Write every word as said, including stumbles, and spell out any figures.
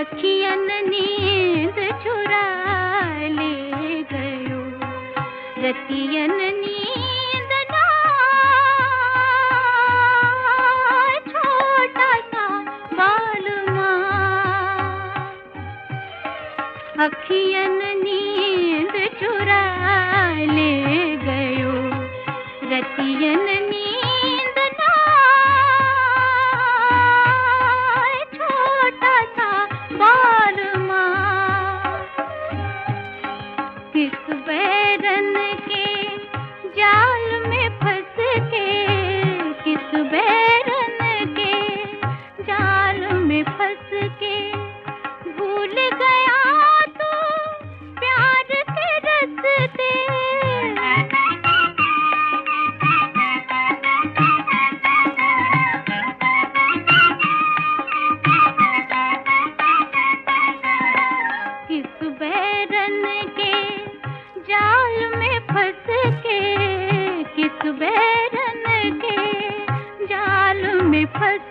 अखियन नींद चुरा ले गयो, रतियन नींद ना छोटा सा बालमा। अखियन नींद चुरा ले गयो, रतियन नींद ना छोटा सा बालमा। किस बैरन के जाल में फंस के, किस बैरन के जाल में फंस के भूल गया तो प्यार के रस्ते। किस बैरन के जाल में फंस के, किस बैरन के जाल में फंस